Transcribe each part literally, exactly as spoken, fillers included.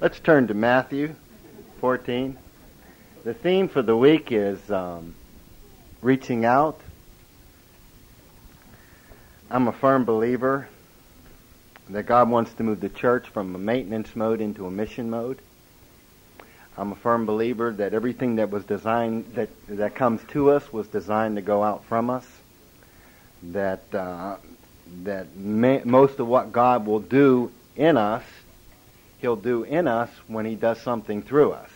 Let's turn to Matthew fourteen. The theme for the week is um, reaching out. I'm a firm believer that God wants to move the church from a maintenance mode into a mission mode. I'm a firm believer that everything that was designed, that that comes to us was designed to go out from us. That uh, that may, most of what God will do in us, He'll do in us when He does something through us.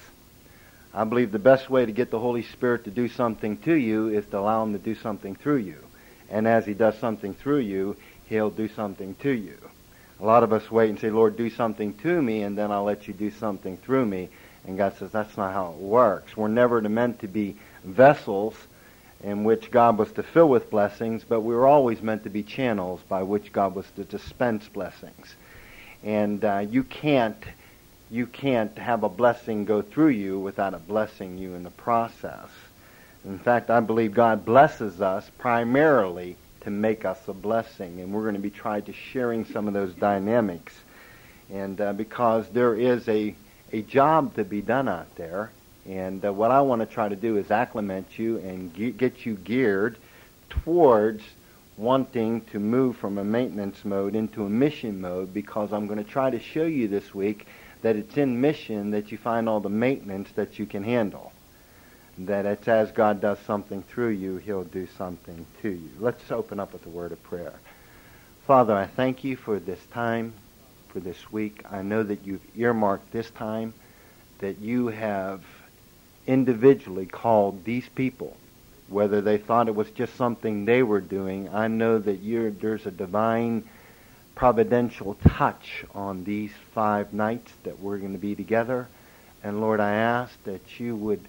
I believe the best way to get the Holy Spirit to do something to you is to allow Him to do something through you. And as He does something through you, He'll do something to you. A lot of us wait and say, Lord, do something to me, and then I'll let you do something through me. And God says, that's not how it works. We're never meant to be vessels in which God was to fill with blessings, but we were always meant to be channels by which God was to dispense blessings. And uh, you can't you can't have a blessing go through you without it blessing you in the process. In fact, I believe God blesses us primarily to make us a blessing, and we're going to be trying to sharing some of those dynamics. And uh, because there is a a job to be done out there, and uh, what I want to try to do is acclimate you and ge- get you geared towards wanting to move from a maintenance mode into a mission mode, because I'm going to try to show you this week that it's in mission that you find all the maintenance that you can handle. That it's as God does something through you, He'll do something to you. Let's open up with a word of prayer. Father, I thank you for this time, for this week. I know that you've earmarked this time, that you have individually called these people, whether they thought it was just something they were doing. I know that you're, there's a divine providential touch on these five nights that we're going to be together. And Lord, I ask that you would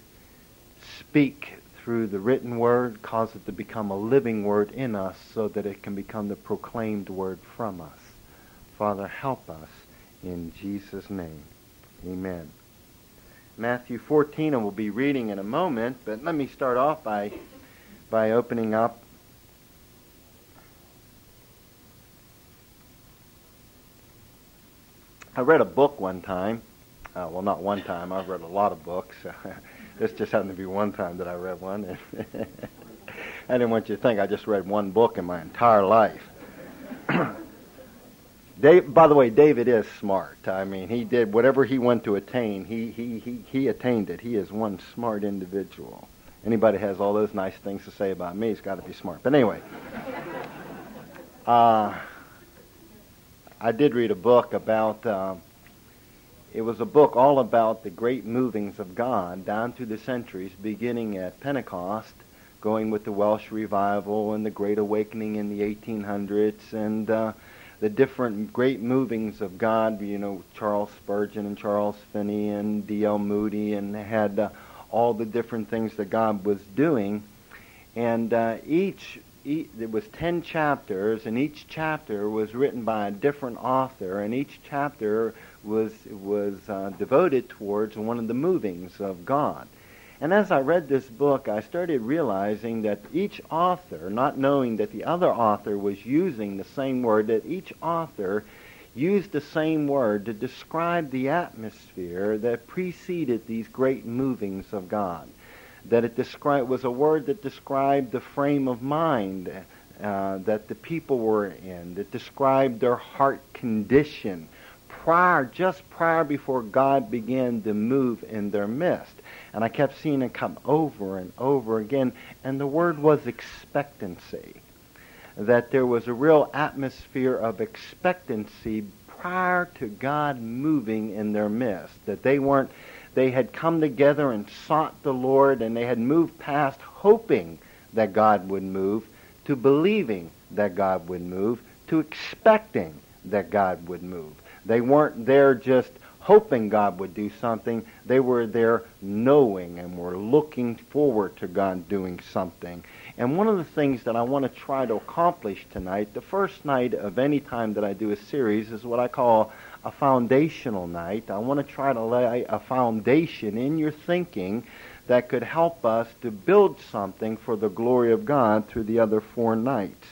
speak through the written word, cause it to become a living word in us so that it can become the proclaimed word from us. Father, help us in Jesus' name. Amen. Matthew fourteen, and we'll be reading in a moment, but let me start off by by opening up I read a book one time. Uh, well, not one time. I've read a lot of books. This just happened to be one time that I read one. I didn't want you to think I just read one book in my entire life. Dave, by the way, David is smart. I mean, he did whatever he went to attain. He he he he attained it. He is one smart individual. Anybody has all those nice things to say about me, he's got to be smart. But anyway, uh, I did read a book about. Uh, it was a book all about the great movings of God down through the centuries, beginning at Pentecost, going with the Welsh revival and the Great Awakening in the eighteen hundreds, and uh, the different great movings of God, you know, Charles Spurgeon and Charles Finney and D L Moody, and had uh, all the different things that God was doing. And uh, each, each, there was ten chapters, and each chapter was written by a different author, and each chapter was, was uh, devoted towards one of the movings of God. And as I read this book, I started realizing that each author, not knowing that the other author was using the same word, that each author used the same word to describe the atmosphere that preceded these great movings of God. That it described was a word that described the frame of mind uh, that the people were in, that described their heart condition prior, just prior before God began to move in their midst. And I kept seeing it come over and over again, and the word was expectancy. That there was a real atmosphere of expectancy prior to God moving in their midst. That they weren't, they had come together and sought the Lord, and they had moved past hoping that God would move to believing that God would move to expecting that God would move. They weren't there just hoping God would do something. They were there knowing and were looking forward to God doing something. And one of the things that I want to try to accomplish tonight, the first night of any time that I do a series, is what I call a foundational night. I want to try to lay a foundation in your thinking that could help us to build something for the glory of God through the other four nights.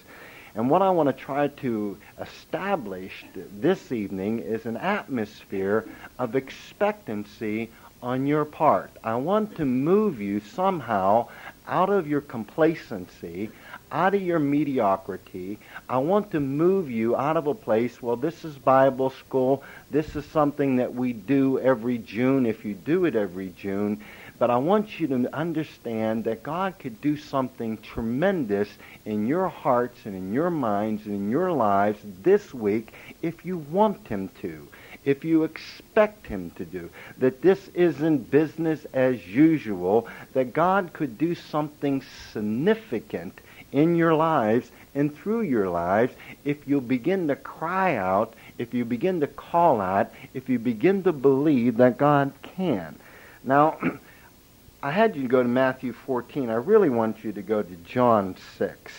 And what I want to try to establish this evening is an atmosphere of expectancy on your part. I want to move you somehow out of your complacency, out of your mediocrity. I want to move you out of a place, well, this is Bible school, this is something that we do every June if you do it every June, but I want you to understand that God could do something tremendous in your hearts and in your minds and in your lives this week if you want Him to, if you expect Him to do. That this isn't business as usual, that God could do something significant in your lives and through your lives if you begin to cry out, if you begin to call out, if you begin to believe that God can. Now, I had you go to Matthew fourteen. I really want you to go to John six.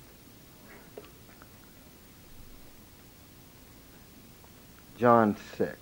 John six.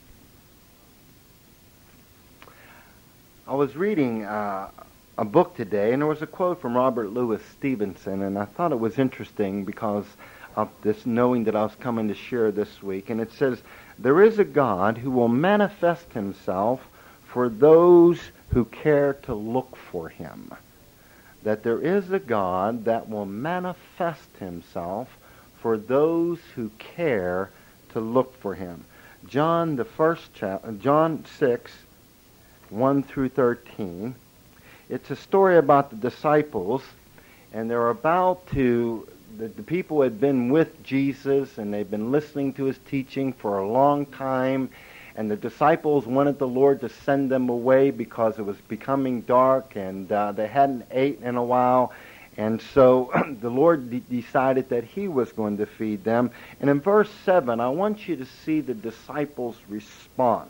I was reading uh, a book today, and there was a quote from Robert Louis Stevenson, and I thought it was interesting because of this knowing that I was coming to share this week. And it says, "There is a God who will manifest Himself for those who care to look for Him." That there is a God that will manifest Himself for those who care to look for Him. John, the first chapter, John six, one through thirteen. It's a story about the disciples, and they're about to, the, the people had been with Jesus, and they've been listening to His teaching for a long time, and the disciples wanted the Lord to send them away because it was becoming dark, and uh, they hadn't ate in a while. And so the Lord de- decided that He was going to feed them. And in verse seven, I want you to see the disciples' response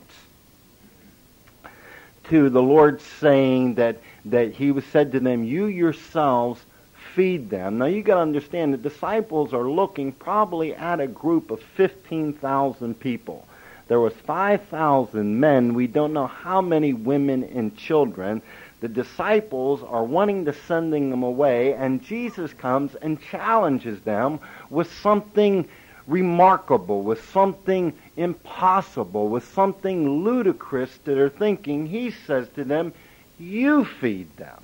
to the Lord saying that, that He was said to them, "You yourselves feed them." Now you got to understand, the disciples are looking probably at a group of fifteen thousand people. There was five thousand men. We don't know how many women and children. The disciples are wanting to sending them away, and Jesus comes and challenges them with something remarkable, with something impossible, with something ludicrous to their thinking. He says to them, "You feed them.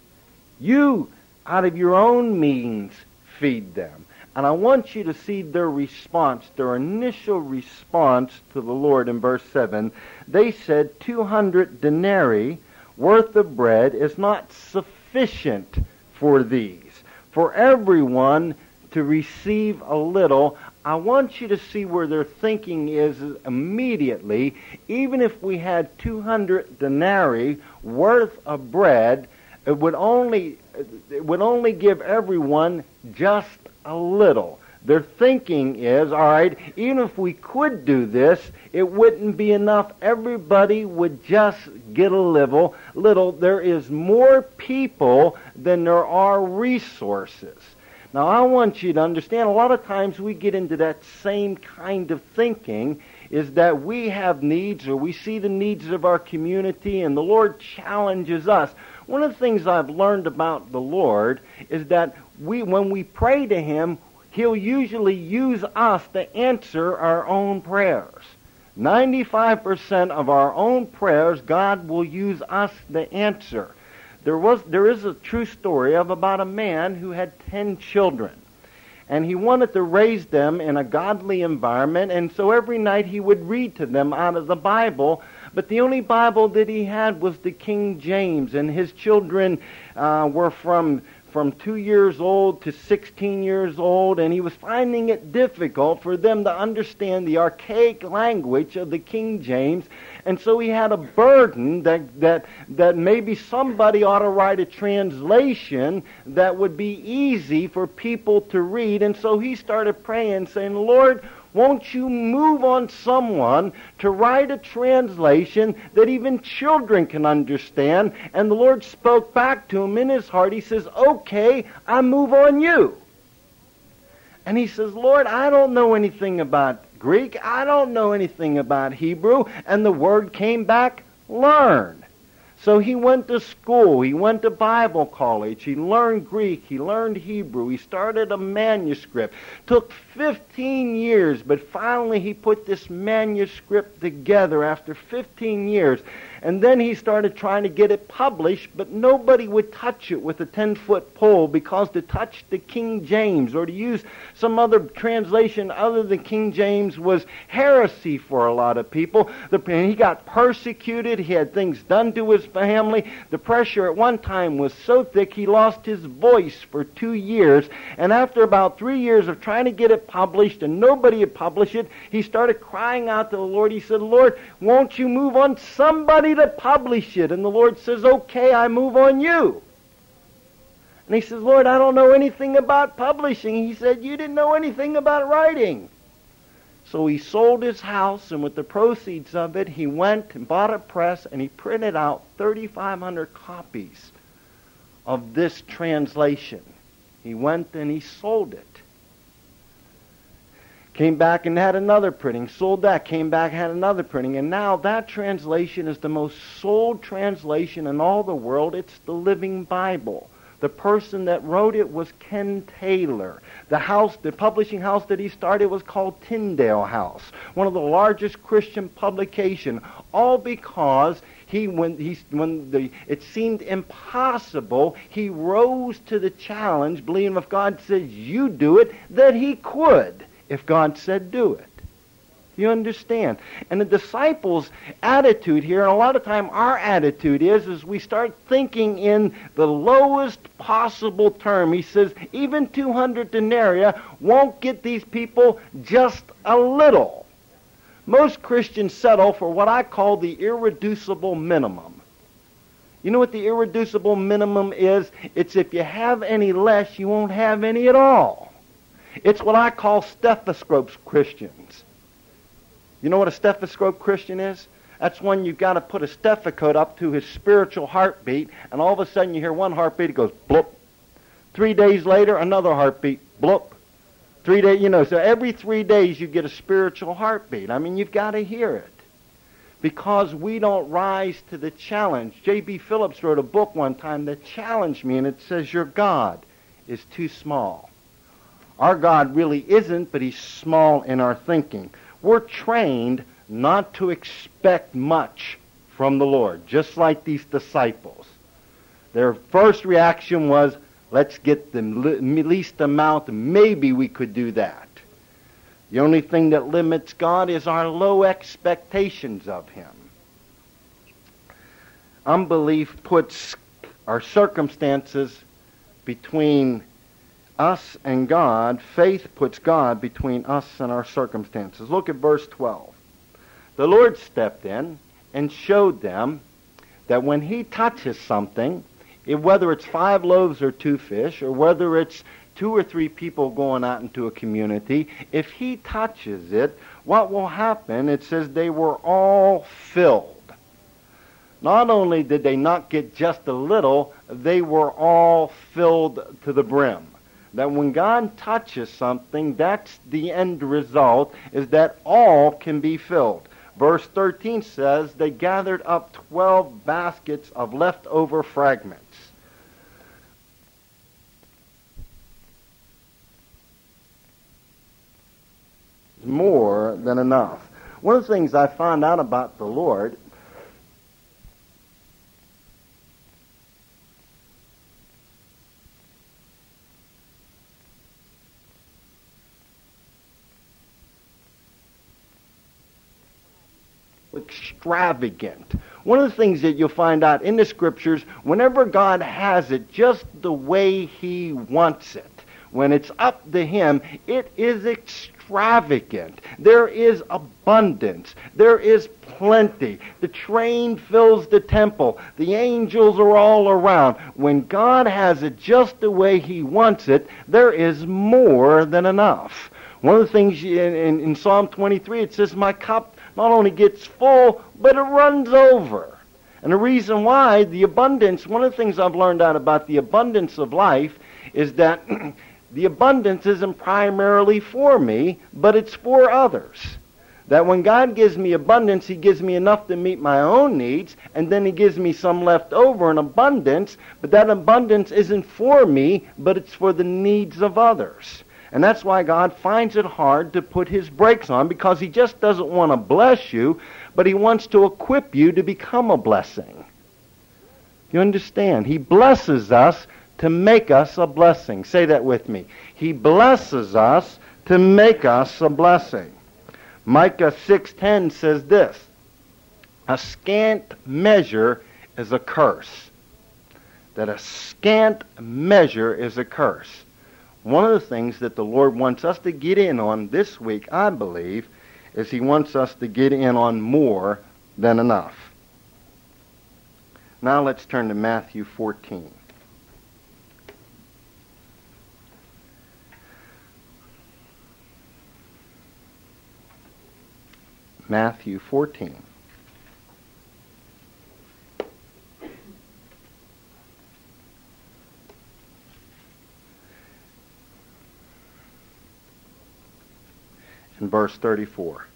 You, out of your own means, feed them." And I want you to see their response, their initial response to the Lord in verse seven. They said, two hundred denarii worth of bread is not sufficient for these, for everyone to receive a little. I want you to see where their thinking is immediately. Even if we had two hundred denarii worth of bread, it would only, it would only give everyone just a little. Their thinking is, all right, even if we could do this, it wouldn't be enough. Everybody would just get a little. Little. There is more people than there are resources. Now, I want you to understand, a lot of times we get into that same kind of thinking, is that we have needs, or we see the needs of our community, and the Lord challenges us. One of the things I've learned about the Lord is that we, when we pray to Him, He'll usually use us to answer our own prayers. ninety-five percent of our own prayers, God will use us to answer. There was, there is a true story of about a man who had ten children. And he wanted to raise them in a godly environment, and so every night he would read to them out of the Bible. But the only Bible that he had was the King James, and his children uh, were from from two years old to sixteen years old, and he was finding it difficult for them to understand the archaic language of the King James. And so he had a burden that, that, that maybe somebody ought to write a translation that would be easy for people to read. And so he started praying, saying, "Lord, won't you move on someone to write a translation that even children can understand?" And the Lord spoke back to him in his heart. He says, "Okay, I move on you." And he says, "Lord, I don't know anything about Greek. I don't know anything about Hebrew." And the word came back, "Learn." So he went to school, he went to Bible college, he learned Greek, he learned Hebrew, he started a manuscript. Took fifteen years, but finally he put this manuscript together after fifteen years. And then he started trying to get it published, but nobody would touch it with a ten-foot pole, because to touch the King James or to use some other translation other than King James was heresy for a lot of people. The, and he got persecuted. He had things done to his family. The pressure at one time was so thick he lost his voice for two years. And after about three years of trying to get it published and nobody had published it, he started crying out to the Lord. He said, Lord, won't you move on somebody to publish it? And the Lord says, okay, I move on you. And he says, Lord, I don't know anything about publishing. He said, you didn't know anything about writing. So he sold his house, and with the proceeds of it, he went and bought a press, and he printed out thirty-five hundred copies of this translation. He went and he sold it. Came back and had another printing, sold that, came back, had another printing, and now that translation is the most sold translation in all the world. It's the Living Bible. The person that wrote it was Ken Taylor. The house, the publishing house that he started was called Tyndale House, one of the largest Christian publication, all because he, when he, when the, it seemed impossible, he rose to the challenge, believing if God says you do it, that he could, if God said do it. You understand? And the disciples' attitude here, and a lot of time our attitude is, is we start thinking in the lowest possible term. He says, even two hundred denarii won't get these people just a little. Most Christians settle for what I call the irreducible minimum. You know what the irreducible minimum is? It's if you have any less, you won't have any at all. It's what I call stethoscopes Christians. You know what a stethoscope Christian is? That's when you've got to put a stethoscope up to his spiritual heartbeat, and all of a sudden you hear one heartbeat, it goes bloop. Three days later, another heartbeat, bloop. Three days, you know, so every three days you get a spiritual heartbeat. I mean, you've got to hear it. Because we don't rise to the challenge. J B Phillips wrote a book one time that challenged me, and it says, your God is too small. Our God really isn't, but he's small in our thinking. We're trained not to expect much from the Lord, just like these disciples. Their first reaction was, let's get the least amount, maybe we could do that. The only thing that limits God is our low expectations of him. Unbelief puts our circumstances between us and God. Faith puts God between us and our circumstances. Look at verse twelve. The Lord stepped in and showed them that when he touches something, if, whether it's five loaves or two fish, or whether it's two or three people going out into a community, if he touches it, what will happen? It says they were all filled. Not only did they not get just a little, they were all filled to the brim. That when God touches something, that's the end result, is that all can be filled. Verse thirteen says they gathered up twelve baskets of leftover fragments. More than enough. One of the things I found out about the Lord, extravagant. One of the things that you'll find out in the scriptures, whenever God has it just the way he wants it, when it's up to him, it is extravagant. There is abundance. There is plenty. The train fills the temple. The angels are all around. When God has it just the way he wants it, there is more than enough. One of the things in, in, in Psalm twenty-three, it says, my cup not only gets full, but it runs over. And the reason why, the abundance, one of the things I've learned out about the abundance of life is that the abundance isn't primarily for me, but it's for others. That when God gives me abundance, He gives me enough to meet my own needs, and then He gives me some left over in abundance, but that abundance isn't for me, but it's for the needs of others. And that's why God finds it hard to put His brakes on, because He just doesn't want to bless you, but He wants to equip you to become a blessing. You understand? He blesses us to make us a blessing. Say that with me. He blesses us to make us a blessing. Micah six ten says this, a scant measure is a curse. That a scant measure is a curse. One of the things that the Lord wants us to get in on this week, I believe, is He wants us to get in on more than enough. Now let's turn to Matthew fourteen. Matthew fourteen. In verse thirty-four.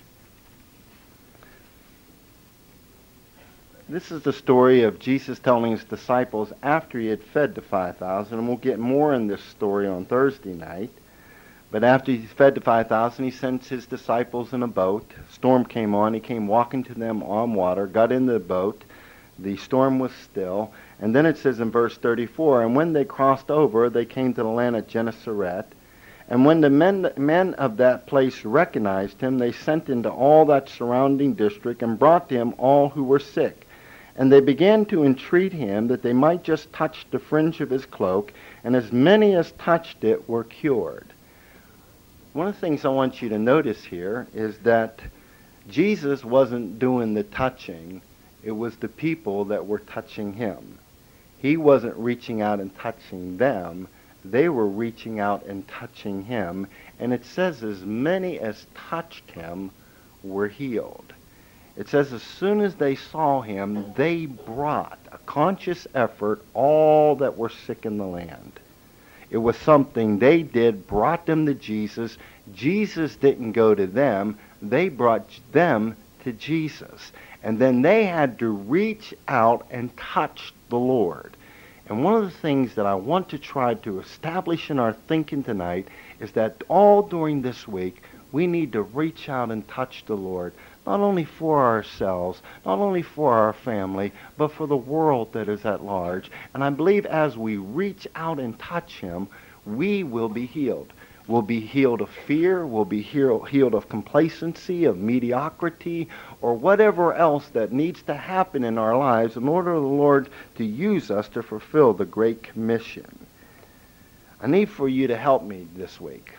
This is the story of Jesus telling His disciples after He had fed the five thousand, and we'll get more in this story on Thursday night. But after He fed the five thousand, He sends His disciples in a boat. Storm came on. He came walking to them on water, got in the boat. The storm was still. And then it says in verse thirty-four, and when they crossed over, they came to the land of Gennesaret. And when the men, men of that place recognized Him, they sent into all that surrounding district and brought to Him all who were sick. And they began to entreat Him that they might just touch the fringe of His cloak, and as many as touched it were cured. One of the things I want you to notice here is that Jesus wasn't doing the touching. It was the people that were touching Him. He wasn't reaching out and touching them. They were reaching out and touching Him. And it says as many as touched Him were healed. It says as soon as they saw Him, they brought a conscious effort all that were sick in the land. It was something they did, brought them to Jesus. Jesus didn't go to them. They brought them to Jesus. And then they had to reach out and touch the Lord. And one of the things that I want to try to establish in our thinking tonight is that all during this week, we need to reach out and touch the Lord. Not only for ourselves, not only for our family, but for the world that is at large. And I believe as we reach out and touch Him, we will be healed. We'll be healed of fear, we'll be healed of complacency, of mediocrity, or whatever else that needs to happen in our lives in order for the Lord to use us to fulfill the Great Commission. I need for you to help me this week.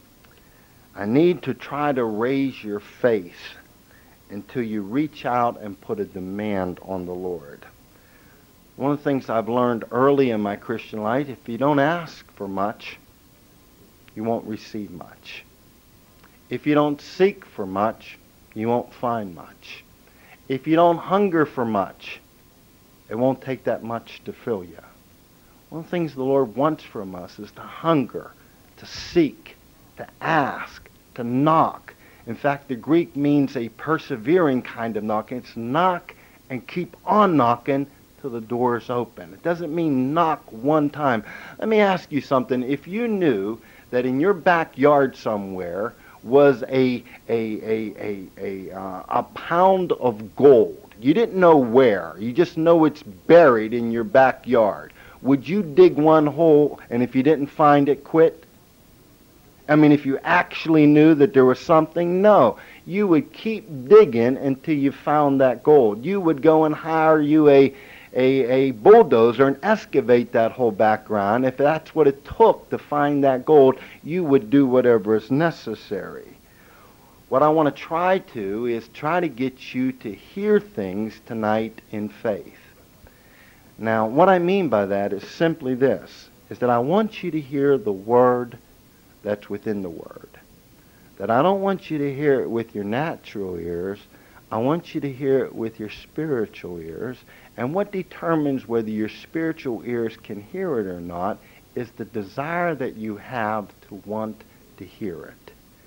I need to try to raise your faith until you reach out and put a demand on the Lord. One of the things I've learned early in my Christian life, if you don't ask for much, you won't receive much. If you don't seek for much, you won't find much. If you don't hunger for much, it won't take that much to fill you. One of the things the Lord wants from us is to hunger, to seek, to ask, to knock. In fact, the Greek means a persevering kind of knocking. It's knock and keep on knocking till the door is open. It doesn't mean knock one time. Let me ask you something. If you knew that in your backyard somewhere was a a a a a, uh, a pound of gold, you didn't know where, you just know it's buried in your backyard, would you dig one hole and if you didn't find it, quit? I mean, if you actually knew that there was something, no. You would keep digging until you found that gold. You would go and hire you a, a, a bulldozer and excavate that whole background. If that's what it took to find that gold, you would do whatever is necessary. What I want to try to is try to get you to hear things tonight in faith. Now, what I mean by that is simply this, is that I want you to hear the Word that's within the Word. That I don't want you to hear it with your natural ears. I want you to hear it with your spiritual ears. And what determines whether your spiritual ears can hear it or not is the desire that you have to want to hear it.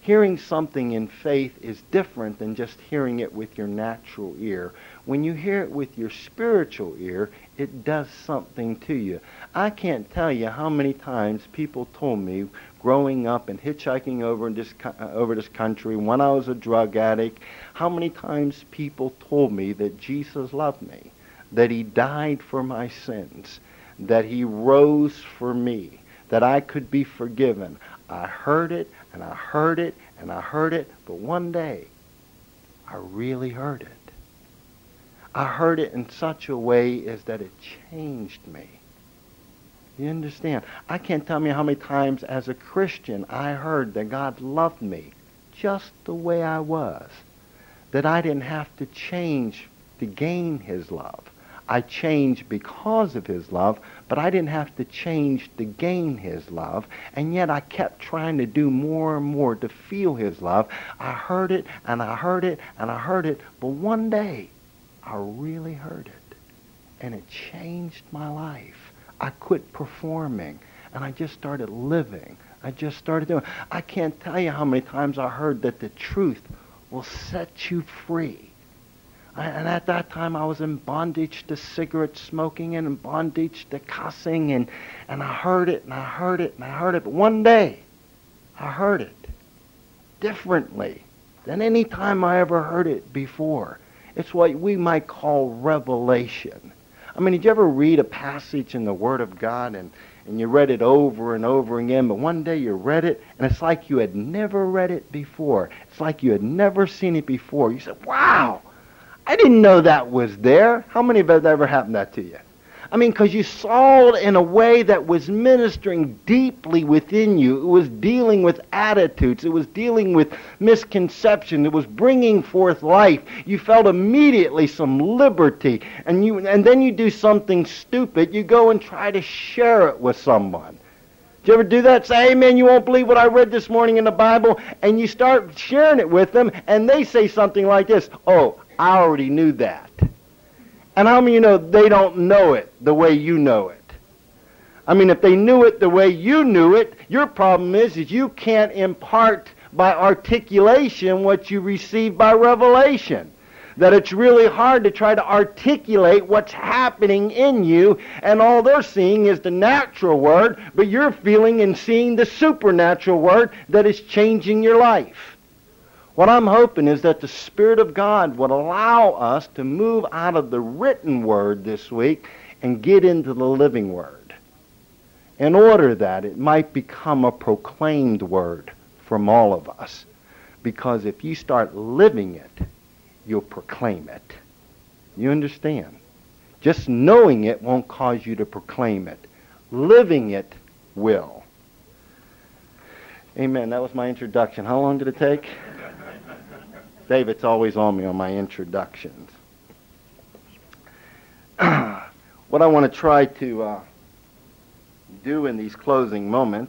Hearing something in faith is different than just hearing it with your natural ear. When you hear it with your spiritual ear, it does something to you. I can't tell you how many times people told me growing up and hitchhiking over in this co- uh, over this country when I was a drug addict, how many times people told me that Jesus loved me, that he died for my sins, that he rose for me, that I could be forgiven. I heard it, and I heard it, and I heard it, but one day, I really heard it. I heard it in such a way as that it changed me. You understand? I can't tell you how many times as a Christian I heard that God loved me just the way I was, that I didn't have to change to gain his love. I changed because of his love, but I didn't have to change to gain his love, and yet I kept trying to do more and more to feel his love. I heard it, and I heard it, and I heard it, but one day, I really heard it, and it changed my life. I quit performing, and I just started living. I just started doing. I can't tell you how many times I heard that the truth will set you free. I, and at that time, I was in bondage to cigarette smoking and in bondage to cussing, and, and I heard it, and I heard it, and I heard it. But one day, I heard it differently than any time I ever heard it before. It's what we might call revelation. I mean, did you ever read a passage in the Word of God and, and you read it over and over again, but one day you read it and it's like you had never read it before. It's like you had never seen it before. You said, wow, I didn't know that was there. How many of that ever happened that to you? I mean, because you saw it in a way that was ministering deeply within you. It was dealing with attitudes. It was dealing with misconception. It was bringing forth life. You felt immediately some liberty. And you, and then you do something stupid. You go and try to share it with someone. Did you ever do that? Say, hey, man, you won't believe what I read this morning in the Bible. And you start sharing it with them, and they say something like this. Oh, I already knew that. And how many of you know they don't know it the way you know it? I mean, if they knew it the way you knew it, your problem is, is you can't impart by articulation what you receive by revelation. That it's really hard to try to articulate what's happening in you, and all they're seeing is the natural word, but you're feeling and seeing the supernatural word that is changing your life. What I'm hoping is that the Spirit of God would allow us to move out of the written word this week and get into the living word, in order that it might become a proclaimed word from all of us. Because if you start living it, you'll proclaim it. You understand? Just knowing it won't cause you to proclaim it. Living it will. Amen. That was my introduction. How long did it take? David's always on me on my introductions. What I want to try to uh, do in these closing moments,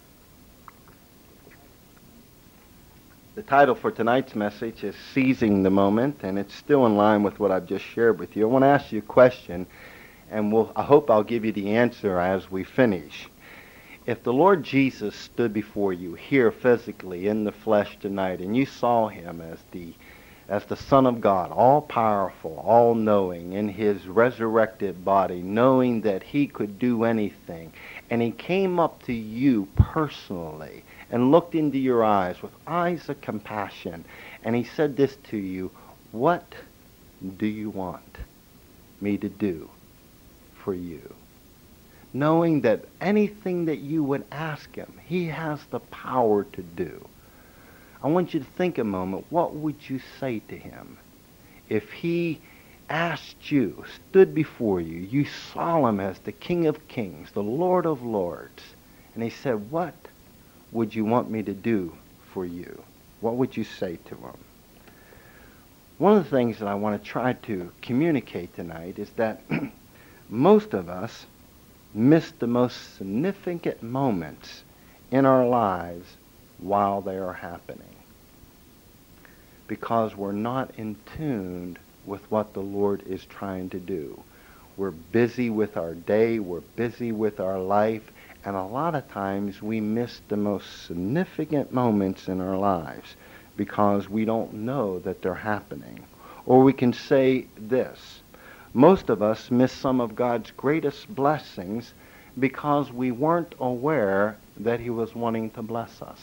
the title for tonight's message is Seizing the Moment, and it's still in line with what I've just shared with you. I want to ask you a question, and we'll, I hope I'll give you the answer as we finish. If the Lord Jesus stood before you here physically in the flesh tonight, and you saw him as the as the Son of God, all-powerful, all-knowing, in his resurrected body, knowing that he could do anything, and he came up to you personally and looked into your eyes with eyes of compassion, and he said this to you, what do you want me to do for you? Knowing that anything that you would ask him, he has the power to do. I want you to think a moment, what would you say to him? If he asked you, stood before you, you saw him as the King of Kings, the Lord of Lords, and he said, what would you want me to do for you? What would you say to him? One of the things that I want to try to communicate tonight is that most of us miss the most significant moments in our lives while they are happening, because we're not in tune with what the Lord is trying to do. We're busy with our day, we're busy with our life, And a lot of times we miss the most significant moments in our lives because we don't know that they're happening. Or we can say this: most of us miss some of God's greatest blessings because we weren't aware that he was wanting to bless us.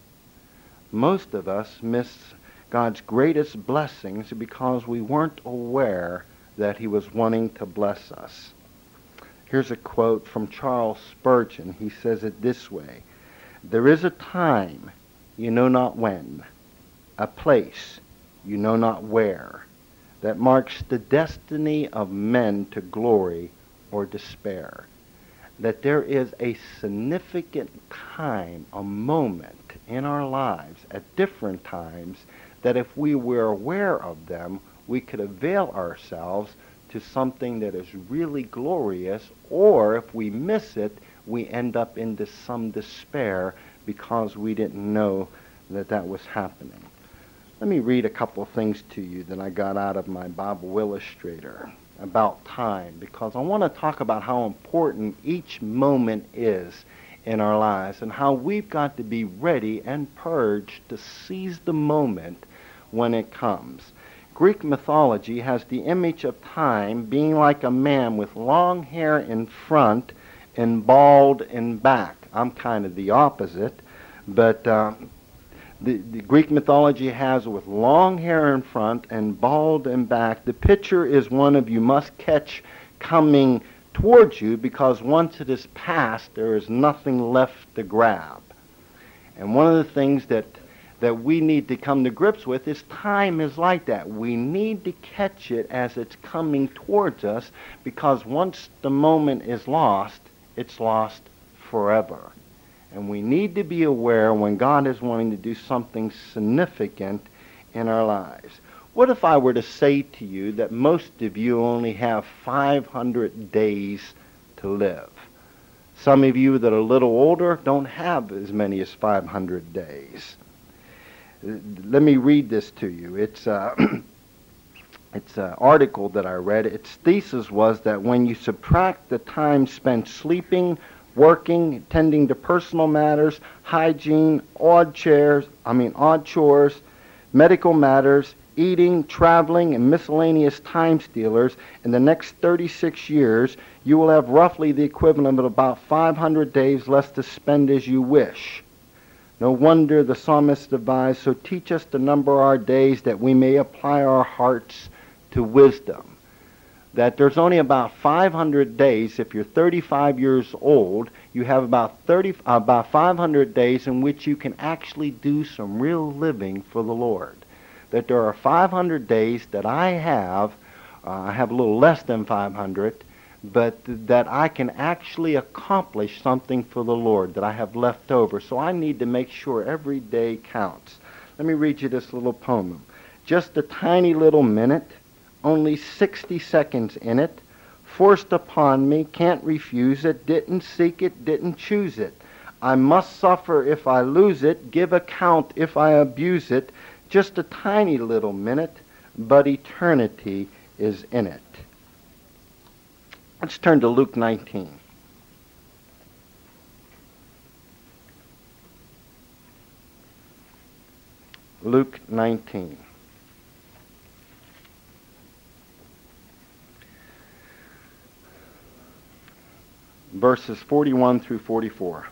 Most of us miss God's greatest blessings because we weren't aware that he was wanting to bless us. Here's a quote from Charles Spurgeon. He says it this way: "There is a time, you know not when, a place, you know not where, that marks the destiny of men to glory or despair." That there is a significant time, a moment in our lives at different times that if we were aware of them, we could avail ourselves to something that is really glorious, or if we miss it, we end up into some despair because we didn't know that that was happening. Let me read a couple of things to you that I got out of my Bible Illustrator about time, because I want to talk about how important each moment is in our lives and how we've got to be ready and purged to seize the moment when it comes. Greek mythology has the image of time being like a man with long hair in front and bald in back. I'm kind of the opposite, but uh, The, the Greek mythology has with long hair in front and bald in back. The picture is one of you must catch coming towards you, because once it is past, there is nothing left to grab. And one of the things that, that we need to come to grips with is time is like that. We need to catch it as it's coming towards us, because once the moment is lost, it's lost forever. And we need to be aware when God is wanting to do something significant in our lives. What if I were to say to you that most of you only have five hundred days to live? Some of you that are a little older don't have as many as five hundred days. Let me read this to you. It's uh, it's an article that I read. Its thesis was that when you subtract the time spent sleeping, working, tending to personal matters, hygiene, odd chairs, I mean odd chores, medical matters, eating, traveling, and miscellaneous time stealers, in the next thirty-six years, you will have roughly the equivalent of about five hundred days less to spend as you wish. No wonder the psalmist advised, "So teach us to number our days that we may apply our hearts to wisdom." That there's only about five hundred days. If you're thirty-five years old, you have about thirty, about five hundred days in which you can actually do some real living for the Lord. That there are five hundred days that I have, uh, I have a little less than five hundred, but that I can actually accomplish something for the Lord that I have left over. So I need to make sure every day counts. Let me read you this little poem. Just a tiny little minute, only sixty seconds in it, forced upon me, can't refuse it, didn't seek it, didn't choose it. I must suffer if I lose it, give account if I abuse it. Just a tiny little minute, but eternity is in it. Let's turn to Luke nineteen. Luke nineteen. Verses forty-one through forty-four.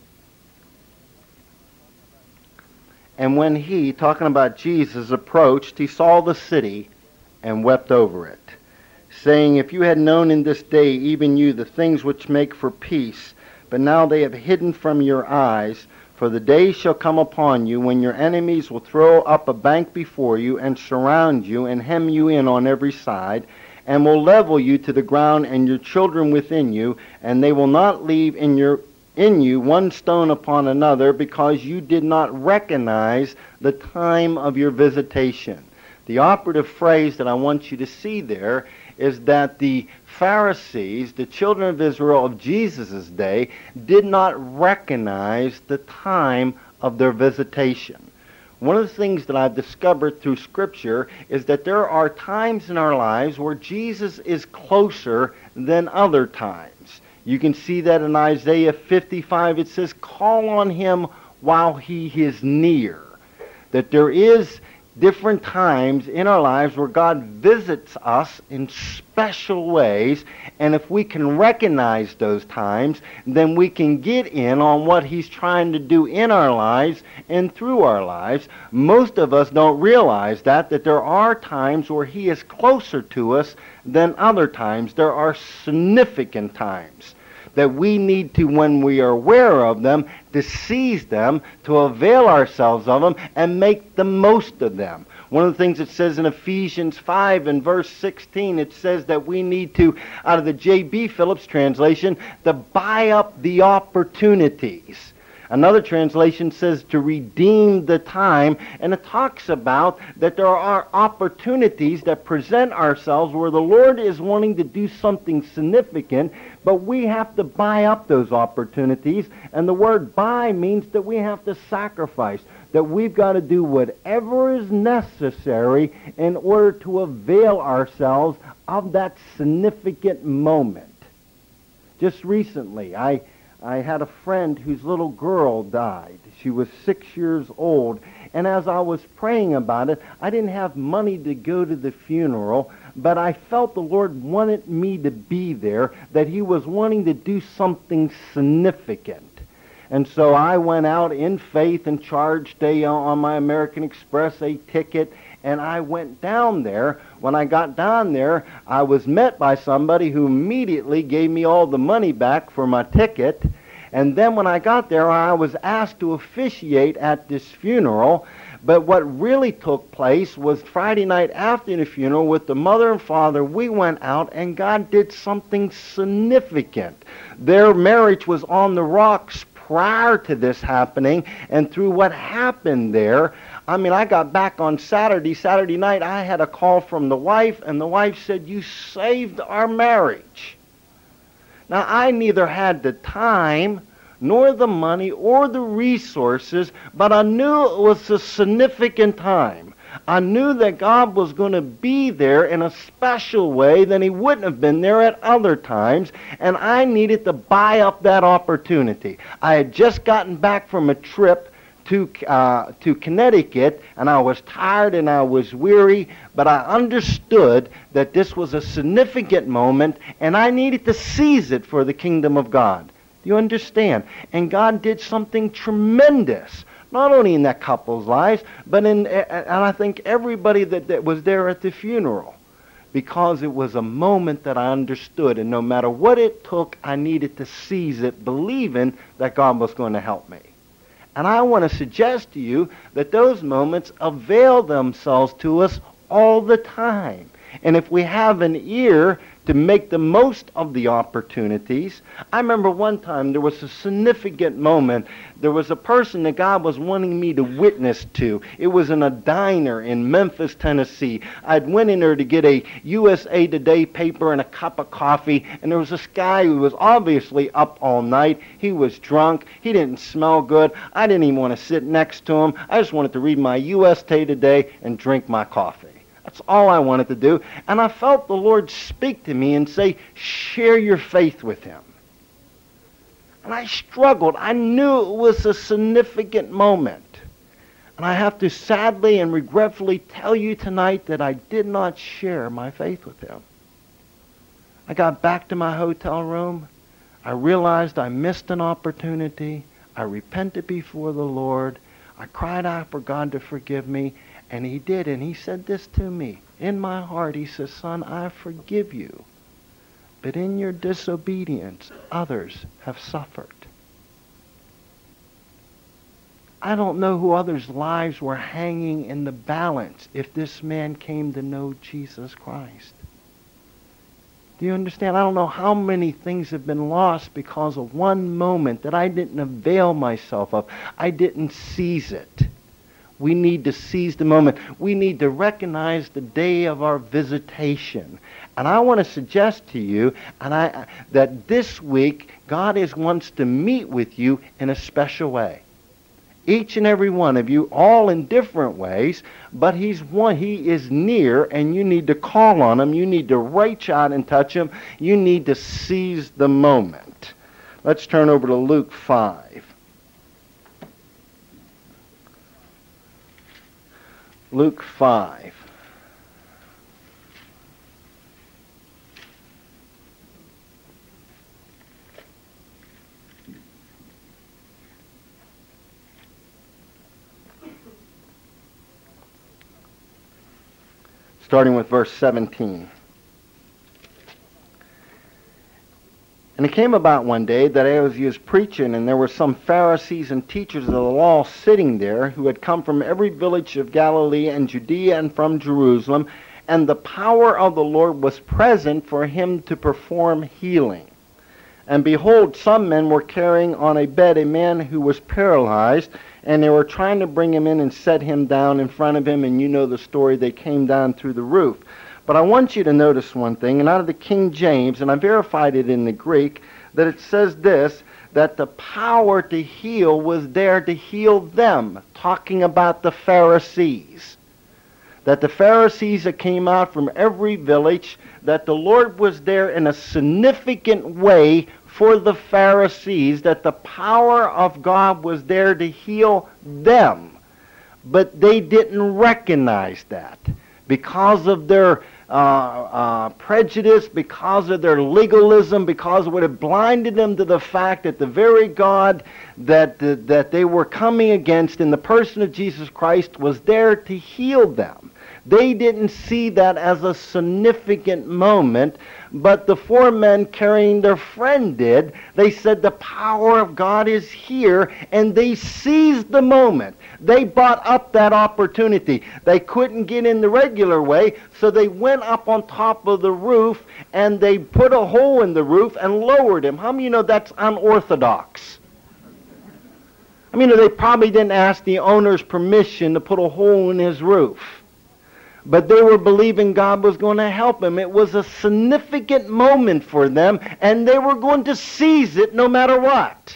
And when he, talking about Jesus, approached, he saw the city and wept over it, saying, "If you had known in this day, even you, the things which make for peace, but now they have hidden from your eyes, for the day shall come upon you when your enemies will throw up a bank before you and surround you and hem you in on every side, and will level you to the ground and your children within you, and they will not leave in your in you one stone upon another, because you did not recognize the time of your visitation." The operative phrase that I want you to see there is that the Pharisees, the children of Israel of Jesus' day, did not recognize the time of their visitation. One of the things that I've discovered through Scripture is that there are times in our lives where Jesus is closer than other times. You can see that in Isaiah fifty-five. It says, call on him while he is near. That there is different times in our lives where God visits us in special ways, and if we can recognize those times, then we can get in on what he's trying to do in our lives and through our lives. Most of us don't realize that, that there are times where he is closer to us than other times. There are significant times that we need to, when we are aware of them, to seize them, to avail ourselves of them, and make the most of them. One of the things it says in Ephesians five and verse sixteen, it says that we need to, out of the J B Phillips translation, to buy up the opportunities. Another translation says to redeem the time, and it talks about that there are opportunities that present ourselves where the Lord is wanting to do something significant, but we have to buy up those opportunities, and the word buy means that we have to sacrifice, that we've got to do whatever is necessary in order to avail ourselves of that significant moment. Just recently, I I had a friend whose little girl died. She was six years old. And as I was praying about it, I didn't have money to go to the funeral, but I felt the Lord wanted me to be there, that he was wanting to do something significant. And so I went out in faith and charged a, uh, on my American Express a ticket, and I went down there. When I got down there, I was met by somebody who immediately gave me all the money back for my ticket. And then when I got there, I was asked to officiate at this funeral. But what really took place was Friday night after the funeral with the mother and father, we went out and God did something significant. Their marriage was on the rocks prior to this happening, and through what happened there, I mean, I got back on Saturday. Saturday night, I had a call from the wife, and the wife said, you saved our marriage. Now, I neither had the time, nor the money, or the resources, but I knew it was a significant time. I knew that God was going to be there in a special way than he wouldn't have been there at other times, and I needed to buy up that opportunity. I had just gotten back from a trip to uh, to Connecticut, and I was tired and I was weary, but I understood that this was a significant moment, and I needed to seize it for the kingdom of God. Do you understand? And God did something tremendous, not only in that couple's lives, but in, and I think everybody that, that was there at the funeral, because it was a moment that I understood, and no matter what it took, I needed to seize it, believing that God was going to help me. And I want to suggest to you that those moments avail themselves to us all the time. And if we have an ear to make the most of the opportunities. I remember one time there was a significant moment. There was a person that God was wanting me to witness to. It was in a diner in Memphis, Tennessee. I'd went in there to get a U S A Today paper and a cup of coffee, and there was this guy who was obviously up all night. He was drunk. He didn't smell good. I didn't even want to sit next to him. I just wanted to read my U S A Today and drink my coffee. That's all I wanted to do. And I felt the Lord speak to me and say, share your faith with him. And I struggled. I knew it was a significant moment. And I have to sadly and regretfully tell you tonight that I did not share my faith with him. I got back to my hotel room. I realized I missed an opportunity. I repented before the Lord. I cried out for God to forgive me. And he did, and he said this to me. In my heart, he says, son, I forgive you. But in your disobedience, others have suffered. I don't know who others' lives were hanging in the balance if this man came to know Jesus Christ. Do you understand? I don't know how many things have been lost because of one moment that I didn't avail myself of. I didn't seize it. We need to seize the moment. We need to recognize the day of our visitation. And I want to suggest to you and I, that this week, God is wants to meet with you in a special way. Each and every one of you, all in different ways, but he's one. He is near, and you need to call on him. You need to reach out and touch him. You need to seize the moment. Let's turn over to Luke five. Luke five. Starting with verse seventeen. And it came about one day that as he was preaching, and there were some Pharisees and teachers of the law sitting there, who had come from every village of Galilee and Judea and from Jerusalem, and the power of the Lord was present for him to perform healing. And behold, some men were carrying on a bed a man who was paralyzed, and they were trying to bring him in and set him down in front of him, and you know the story, they came down through the roof. But I want you to notice one thing, and out of the King James, and I verified it in the Greek, that it says this, that the power to heal was there to heal them, talking about the Pharisees. That the Pharisees that came out from every village, that the Lord was there in a significant way for the Pharisees, that the power of God was there to heal them. But they didn't recognize that because of their uh, uh, prejudice, because of their legalism, because of what had blinded them to the fact that the very God that, uh, that they were coming against in the person of Jesus Christ was there to heal them. They didn't see that as a significant moment, but the four men carrying their friend did. They said the power of God is here, and they seized the moment. They bought up that opportunity. They couldn't get in the regular way, so they went up on top of the roof, and they put a hole in the roof and lowered him. How many of you know that's unorthodox? I mean, they probably didn't ask the owner's permission to put a hole in his roof. But they were believing God was going to help them. It was a significant moment for them, and they were going to seize it no matter what.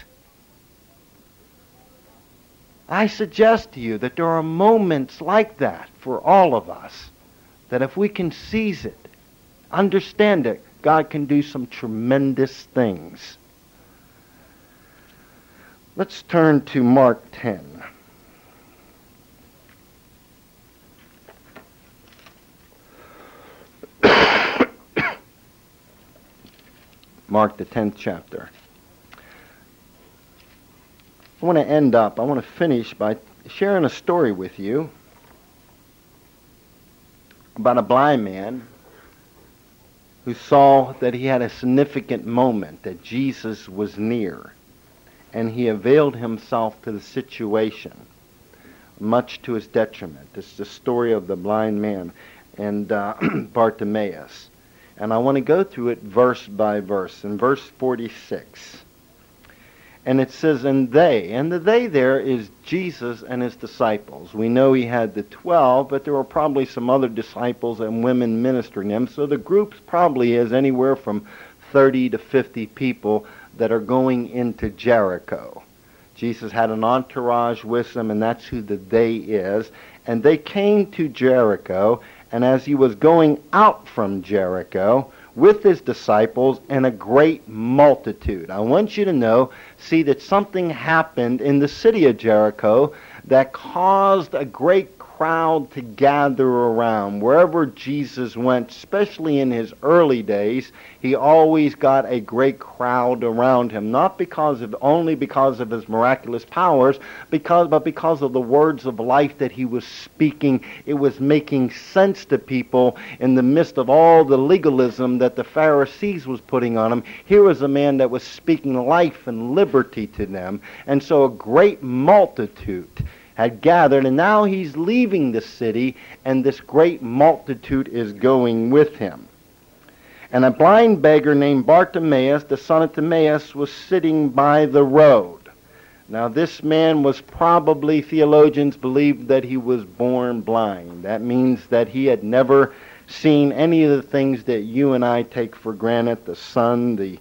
I suggest to you that there are moments like that for all of us, that if we can seize it, understand it, God can do some tremendous things. Let's turn to Mark ten. Mark the tenth chapter. I want to end up, I want to finish by sharing a story with you about a blind man who saw that he had a significant moment, that Jesus was near, and he availed himself to the situation, much to his detriment. This is the story of the blind man and uh, Bartimaeus. And I want to go through it verse by verse. In verse forty-six, and it says, and they, and the they there is Jesus and his disciples. We know he had the twelve, but there were probably some other disciples and women ministering him. So the group probably is anywhere from thirty to fifty people that are going into Jericho. Jesus had an entourage with them, and that's who the they is. And they came to Jericho, and as he was going out from Jericho with his disciples and a great multitude. I want you to know, see that something happened in the city of Jericho that caused a great crowd to gather around. Wherever Jesus went, especially in his early days, he always got a great crowd around him, not because of only because of his miraculous powers, because but because of the words of life that he was speaking. It was making sense to people in the midst of all the legalism that the Pharisees was putting on him. Here was a man that was speaking life and liberty to them, and so a great multitude had gathered, and now he's leaving the city, and this great multitude is going with him. And a blind beggar named Bartimaeus, the son of Timaeus, was sitting by the road. Now this man was probably, theologians believe, that he was born blind. That means that he had never seen any of the things that you and I take for granted, the sun, the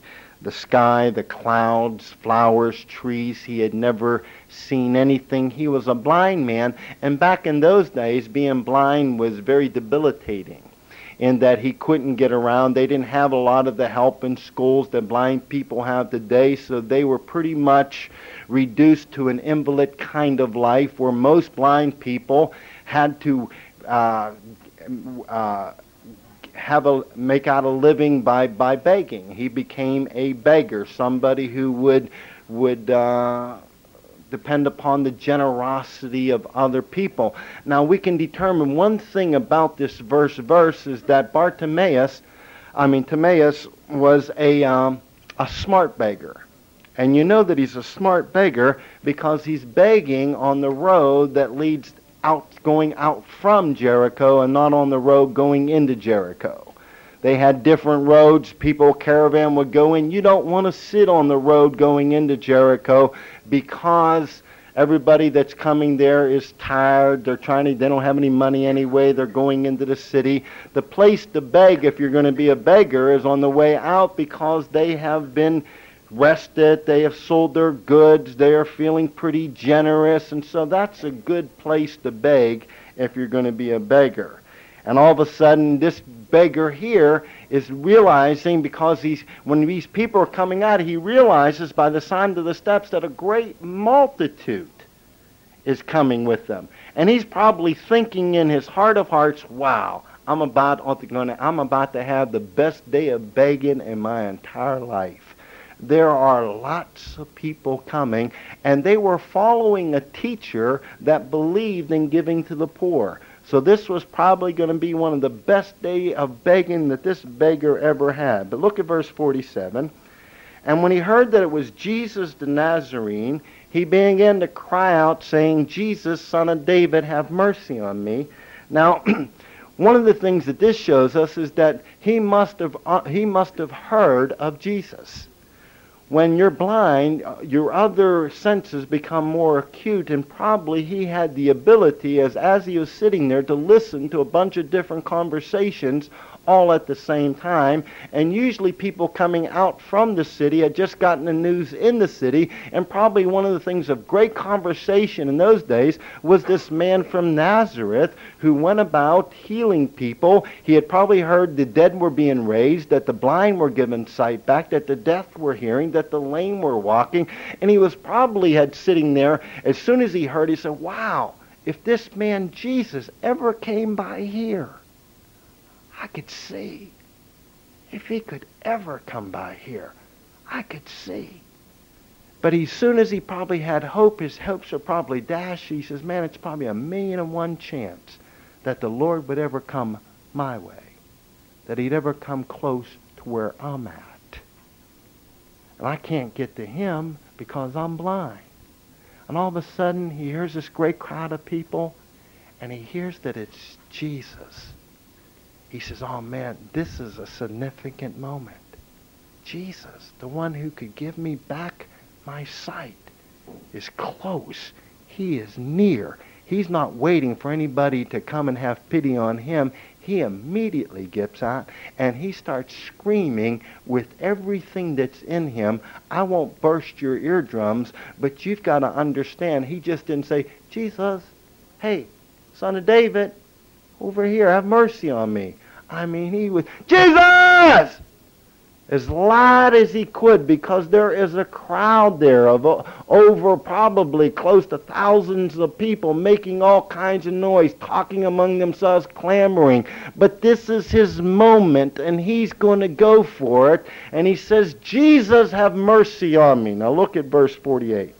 the sky, the clouds, flowers, trees. He had never seen anything. He was a blind man, and back in those days, being blind was very debilitating in that he couldn't get around. They didn't have a lot of the help in schools that blind people have today, so they were pretty much reduced to an invalid kind of life where most blind people had to uh, uh, have a make out a living by by begging. He became a beggar, somebody who would would uh, depend upon the generosity of other people. Now we can determine one thing about this verse verse is that Bartimaeus, I mean Timaeus, was a um, a smart beggar. And you know that he's a smart beggar because he's begging on the road that leads out, going out from Jericho, and not on the road going into Jericho. They had different roads. People, caravan would go in. You don't want to sit on the road going into Jericho because everybody that's coming there is tired. They're trying to, they don't have any money anyway. They're going into the city. The place to beg, if you're going to be a beggar, is on the way out because they have been rested, they have sold their goods, they are feeling pretty generous, and so that's a good place to beg if you're going to be a beggar. And all of a sudden, this beggar here is realizing, because he's when these people are coming out, he realizes by the sign of the steps that a great multitude is coming with them. And he's probably thinking in his heart of hearts, wow, I'm about, I'm about to have the best day of begging in my entire life. There are lots of people coming, and they were following a teacher that believed in giving to the poor. So this was probably going to be one of the best days of begging that this beggar ever had. But look at verse forty-seven. And when he heard that it was Jesus the Nazarene, he began to cry out, saying, Jesus, Son of David, have mercy on me. Now, one of the things that this shows us is that he must have uh, he must have heard of Jesus. When you're blind, your other senses become more acute, and probably he had the ability, as, as he was sitting there, to listen to a bunch of different conversations all at the same time. And usually people coming out from the city had just gotten the news in the city, and probably one of the things of great conversation in those days was this man from Nazareth who went about healing people. He had probably heard the dead were being raised, that the blind were given sight back, that the deaf were hearing, that the lame were walking, and he was probably had sitting there. As soon as he heard, he said, wow, if this man Jesus ever came by here, I could see. If he could ever come by here, I could see. But as soon as he probably had hope, his hopes are probably dashed. He says, man, it's probably a million and one chance that the Lord would ever come my way, that he'd ever come close to where I'm at. And I can't get to him because I'm blind. And all of a sudden, he hears this great crowd of people, and he hears that it's Jesus. He says, oh man, this is a significant moment. Jesus, the one who could give me back my sight, is close. He is near. He's not waiting for anybody to come and have pity on him. He immediately gets out and he starts screaming with everything that's in him. I won't burst your eardrums, but you've got to understand, he just didn't say, Jesus, hey, Son of David, over here, have mercy on me. I mean, he was, Jesus! As loud as he could, because there is a crowd there of uh, over probably close to thousands of people making all kinds of noise, talking among themselves, clamoring. But this is his moment, and he's going to go for it. And he says, Jesus, have mercy on me. Now look at verse forty-eight.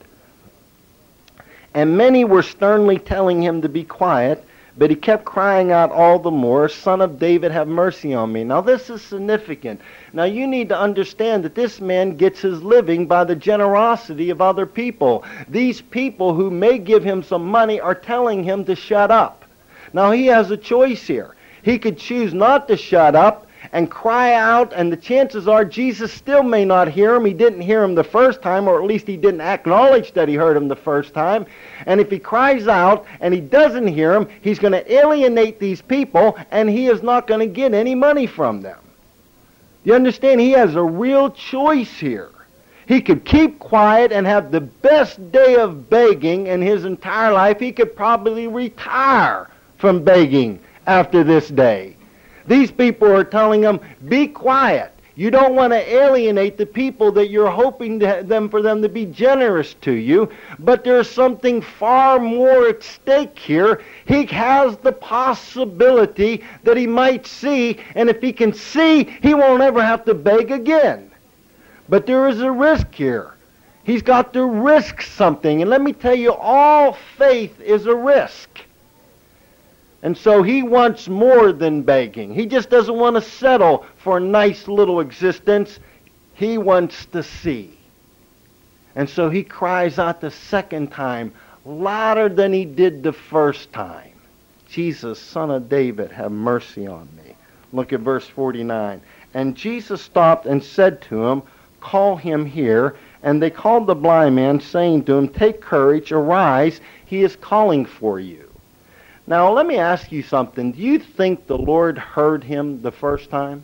And many were sternly telling him to be quiet, but he kept crying out all the more, Son of David, have mercy on me. Now this is significant. Now you need to understand that this man gets his living by the generosity of other people. These people who may give him some money are telling him to shut up. Now he has a choice here. He could choose not to shut up and cry out, and the chances are Jesus still may not hear him. He didn't hear him the first time, or at least he didn't acknowledge that he heard him the first time. And if he cries out and he doesn't hear him, he's going to alienate these people, and he is not going to get any money from them. You understand? He has a real choice here. He could keep quiet and have the best day of begging in his entire life. He could probably retire from begging after this day. These people are telling him, be quiet. You don't want to alienate the people that you're hoping to them for them to be generous to you. But there's something far more at stake here. He has the possibility that he might see, and if he can see, he won't ever have to beg again. But there is a risk here. He's got to risk something. And let me tell you, all faith is a risk. And so he wants more than begging. He just doesn't want to settle for a nice little existence. He wants to see. And so he cries out the second time, louder than he did the first time. Jesus, Son of David, have mercy on me. Look at verse forty-nine. And Jesus stopped and said to him, call him here. And they called the blind man, saying to him, take courage, arise, he is calling for you. Now, let me ask you something. Do you think the Lord heard him the first time?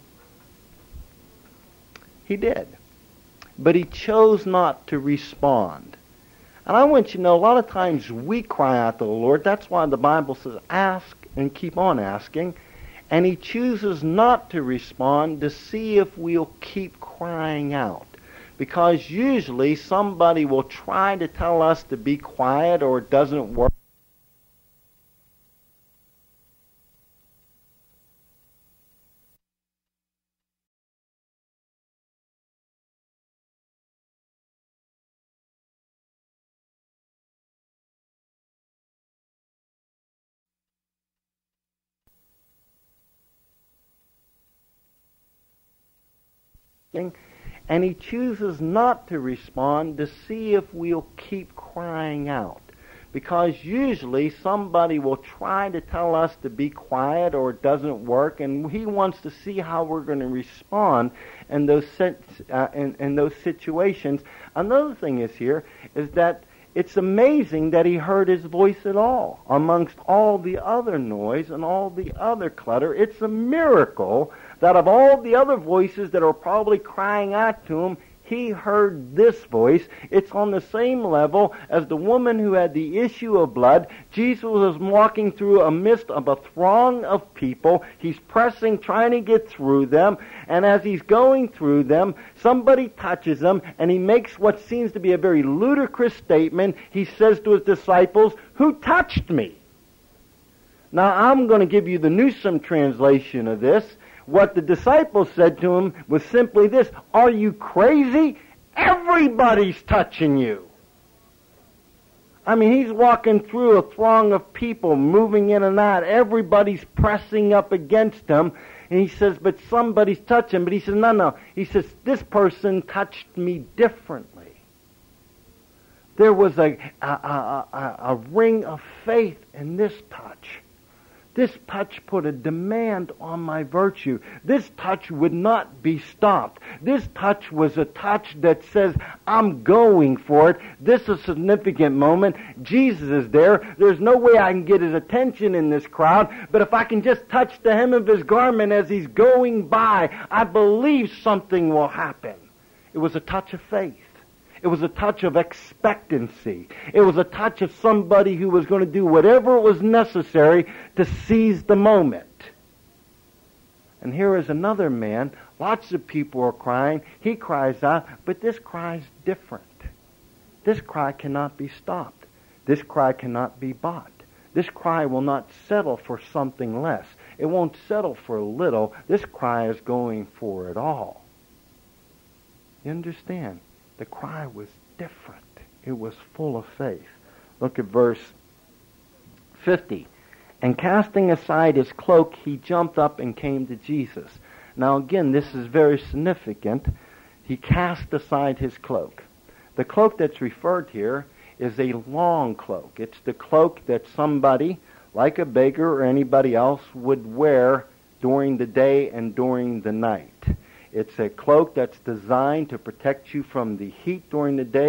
He did. But he chose not to respond. And I want you to know, a lot of times we cry out to the Lord. That's why the Bible says, ask and keep on asking. And he chooses not to respond to see if we'll keep crying out. Because usually somebody will try to tell us to be quiet, or it doesn't work. And he chooses not to respond to see if we'll keep crying out. Because usually somebody will try to tell us to be quiet, or it doesn't work, and he wants to see how we're going to respond in those, uh, in, in those situations. Another thing is here is that it's amazing that he heard his voice at all amongst all the other noise and all the other clutter. It's a miracle that of all the other voices that are probably crying out to him, he heard this voice. It's on the same level as the woman who had the issue of blood. Jesus was walking through a midst of a throng of people. He's pressing, trying to get through them. And as he's going through them, somebody touches him, and he makes what seems to be a very ludicrous statement. He says to his disciples, who touched me? Now, I'm going to give you the Newsom translation of this. What the disciples said to him was simply this, are you crazy? Everybody's touching you. I mean, he's walking through a throng of people, moving in and out. Everybody's pressing up against him. And he says, but somebody's touching. But he says, no, no. He says, this person touched me differently. There was a, a, a, a, a ring of faith in this touch. This touch put a demand on my virtue. This touch would not be stopped. This touch was a touch that says, I'm going for it. This is a significant moment. Jesus is there. There's no way I can get his attention in this crowd, but if I can just touch the hem of his garment as he's going by, I believe something will happen. It was a touch of faith. It was a touch of expectancy. It was a touch of somebody who was going to do whatever was necessary to seize the moment. And here is another man. Lots of people are crying. He cries out, but this cry is different. This cry cannot be stopped. This cry cannot be bought. This cry will not settle for something less. It won't settle for a little. This cry is going for it all. You understand? The cry was different. It was full of faith. Look at verse fifty. And casting aside his cloak, he jumped up and came to Jesus. Now again, this is very significant. He cast aside his cloak. The cloak that's referred here is a long cloak. It's the cloak that somebody, like a beggar or anybody else, would wear during the day and during the night. It's a cloak that's designed to protect you from the heat during the day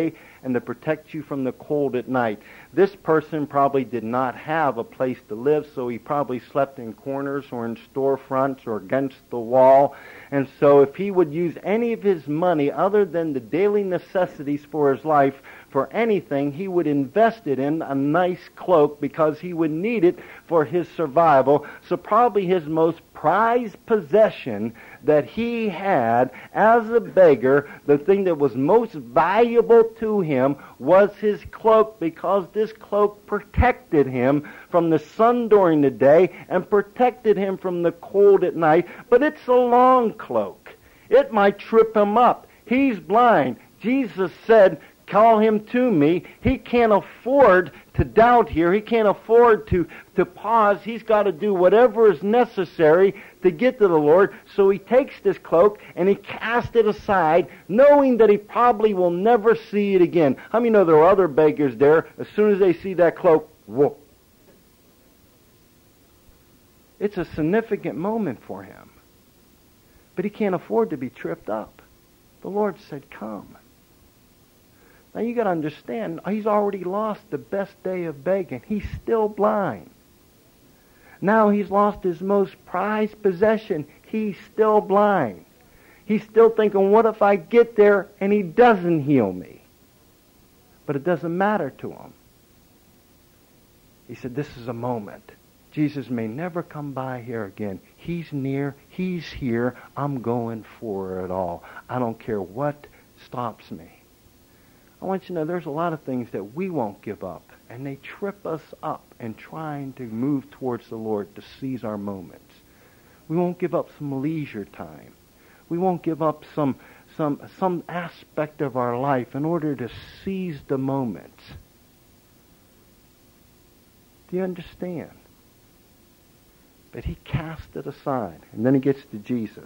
and to protect you from the cold at night. This person probably did not have a place to live, so he probably slept in corners or in storefronts or against the wall. And so if he would use any of his money other than the daily necessities for his life for anything, he would invest it in a nice cloak because he would need it for his survival. So probably his most prized possession that he had as a beggar, the thing that was most valuable to him was his cloak, because this cloak protected him from the sun during the day and protected him from the cold at night. But it's a long cloak. It might trip him up. He's blind. Jesus said, call him to me. He can't afford to doubt here. He can't afford to, to pause. He's got to do whatever is necessary to get to the Lord. So he takes this cloak and he casts it aside, knowing that he probably will never see it again. How many know there are other beggars there? As soon as they see that cloak, whoa. It's a significant moment for him. But he can't afford to be tripped up. The Lord said, come. Now you got to understand, he's already lost the best day of begging. He's still blind. Now he's lost his most prized possession. He's still blind. He's still thinking, what if I get there and he doesn't heal me? But it doesn't matter to him. He said, this is a moment. Jesus may never come by here again. He's near. He's here. I'm going for it all. I don't care what stops me. I want you to know there's a lot of things that we won't give up, and they trip us up in trying to move towards the Lord, to seize our moments. We won't give up some leisure time. We won't give up some some some aspect of our life in order to seize the moments. Do you understand? But he cast it aside, and then he gets to Jesus.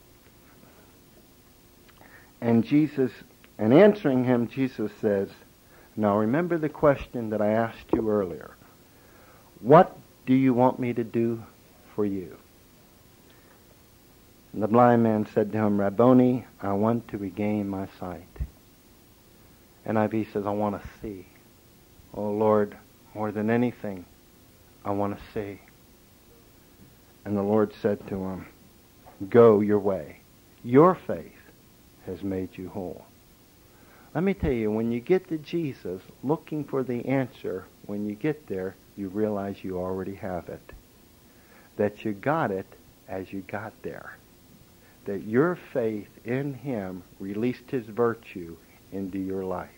And Jesus... And answering him, Jesus says, now remember the question that I asked you earlier. What do you want me to do for you? And the blind man said to him, Rabboni, I want to regain my sight. N I V says, I want to see. Oh Lord, more than anything, I want to see. And the Lord said to him, go your way. Your faith has made you whole. Let me tell you, when you get to Jesus looking for the answer, when you get there, you realize you already have it. That you got it as you got there. That your faith in him released his virtue into your life.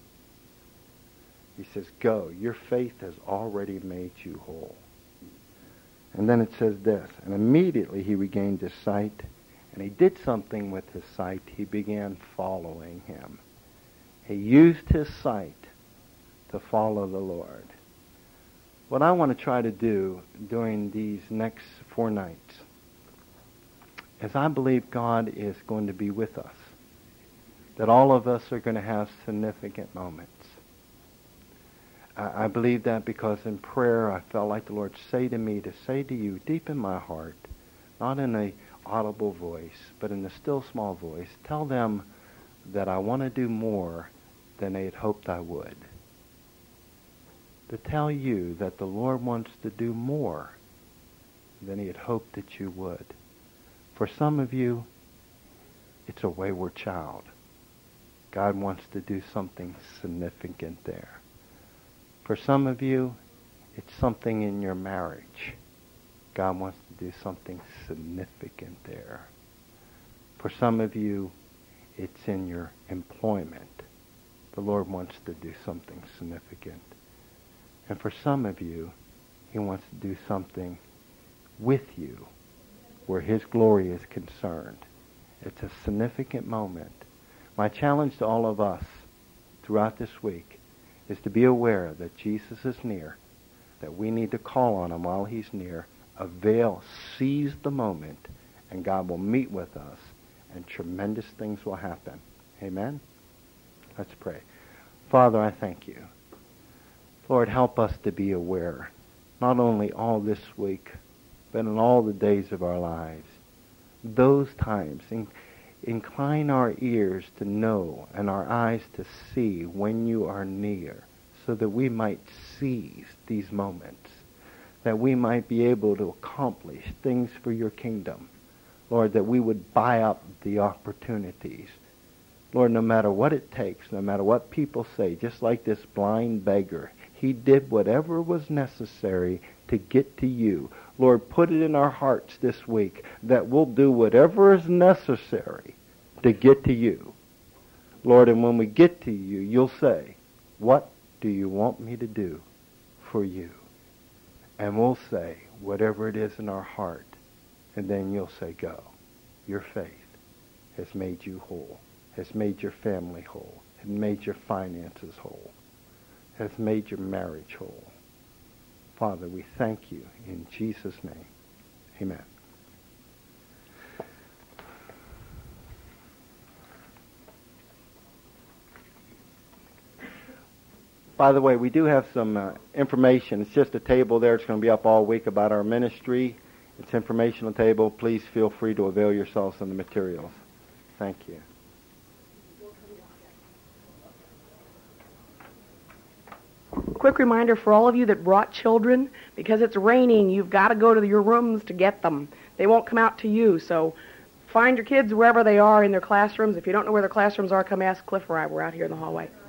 He says, go, your faith has already made you whole. And then it says this, and immediately he regained his sight, and he did something with his sight. He began following him. He used his sight to follow the Lord. What I want to try to do during these next four nights is I believe God is going to be with us. That all of us are going to have significant moments. I, I believe that because in prayer I felt like the Lord say to me to say to you deep in my heart, not in a audible voice, but in the still small voice, tell them that I want to do more than they had hoped I would. To tell you that the Lord wants to do more than he had hoped that you would. For some of you, it's a wayward child. God wants to do something significant there. For some of you, it's something in your marriage. God wants to do something significant there. For some of you, it's in your employment. The Lord wants to do something significant. And for some of you, he wants to do something with you where his glory is concerned. It's a significant moment. My challenge to all of us throughout this week is to be aware that Jesus is near, that we need to call on him while he's near, avail, seize the moment, and God will meet with us, and tremendous things will happen. Amen? Let's pray. Father, I thank you. Lord, help us to be aware, not only all this week, but in all the days of our lives. Those times, in, incline our ears to know and our eyes to see when you are near, so that we might seize these moments, that we might be able to accomplish things for your kingdom. Lord, that we would buy up the opportunities. Lord, no matter what it takes, no matter what people say, just like this blind beggar, he did whatever was necessary to get to you. Lord, put it in our hearts this week that we'll do whatever is necessary to get to you. Lord, and when we get to you, you'll say, what do you want me to do for you? And we'll say whatever it is in our heart, and then you'll say, go. Your faith has made you whole, has made your family whole, has made your finances whole, has made your marriage whole. Father, we thank you in Jesus' name. Amen. By the way, we do have some uh, information. It's just a table there. It's going to be up all week about our ministry. It's an informational table. Please feel free to avail yourselves of the materials. Thank you. Quick reminder for all of you that brought children, because it's raining, you've got to go to your rooms to get them. They won't come out to you, so find your kids wherever they are in their classrooms. If you don't know where their classrooms are, come ask Cliff or I. We're out here in the hallway.